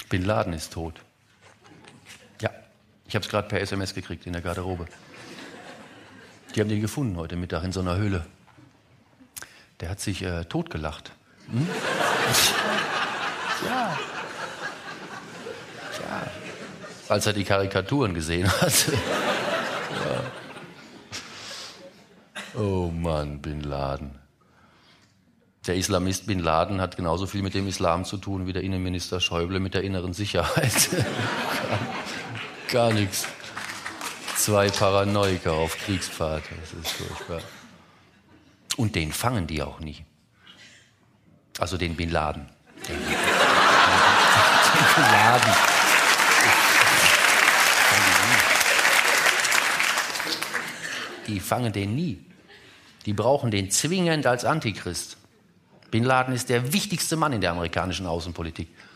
Bin Laden ist tot. Ja, ich habe es gerade per SMS gekriegt in der Garderobe. Die haben den gefunden heute Mittag in so einer Höhle. Der hat sich totgelacht. Hm? Ja. Ja. Als er die Karikaturen gesehen hat. Ja. Oh Mann, Bin Laden. Der Islamist Bin Laden hat genauso viel mit dem Islam zu tun wie der Innenminister Schäuble mit der inneren Sicherheit. Gar nichts. 2 Paranoiker auf Kriegspfad. Das ist furchtbar. Und den fangen die auch nie. Also den Bin Laden. Den Bin Laden. Die fangen den nie. Die brauchen den zwingend als Antichrist. Bin Laden ist der wichtigste Mann in der amerikanischen Außenpolitik.